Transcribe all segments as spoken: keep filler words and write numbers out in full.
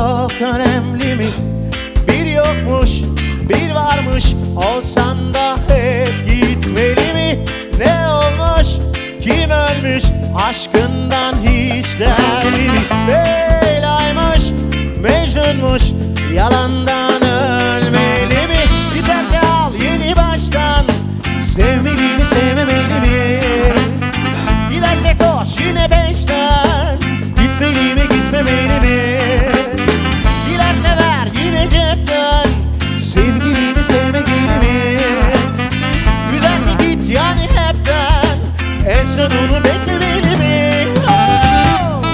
çok önemli mi? Bir yokmuş, bir varmış, olsan da hep gitmeli mi? Ne olmuş, kim ölmüş, aşkından hiç değerli mi? Leyla'ymış, Mecnun'muş, yalandan ölmeli mi? Biterse al yeni baştan, sevmeli mi, sevmemeli mi? Giderse koş yine peşten, gitmeli mi, gitmemeli mi? Dilerse ver yine cepten, sevgili mi, sevmeli mi? Güzelse git yani hepten, en sonunu beklemeli mi? Oh!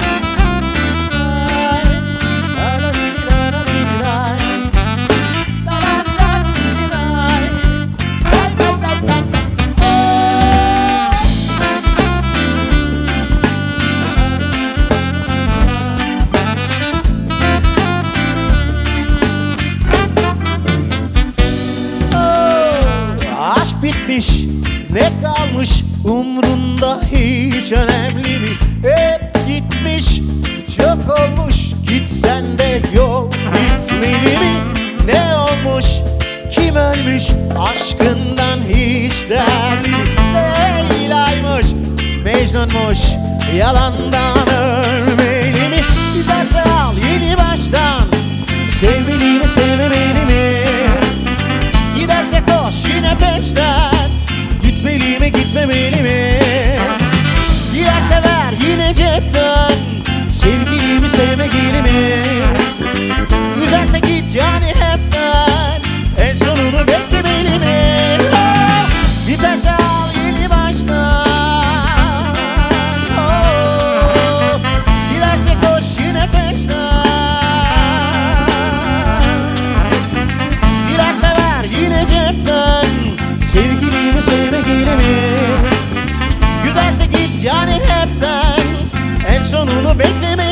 Aşk bitmiş, ne kalmış umrunda, hiç önemli mi? Hep gitmiş, çok olmuş, gitsen de yol bitmeli mi? Ne olmuş, kim ölmüş, aşkından hiç değerli mi? Leyla'ymış, Mecnun'muş, yalandan ölmeli mi? Giderse al yeni baştan, sevmeli mi, sevmemeli mi? Giderse koş yine peşten, gitmeli mi, gitmemeli mi? Dilerse ver yine cepten, sevgili mi, sevmeli mi? Güzelse git yani hepten, en sonunu beklemeli mi? Oh! Giderse al yeni baştan, oh! Dilerse koş yine peşten, dilerse ver yine cepten, sevgili mi, sevmeli mi? Güzelse git yani hepten, en sonunu bekleme.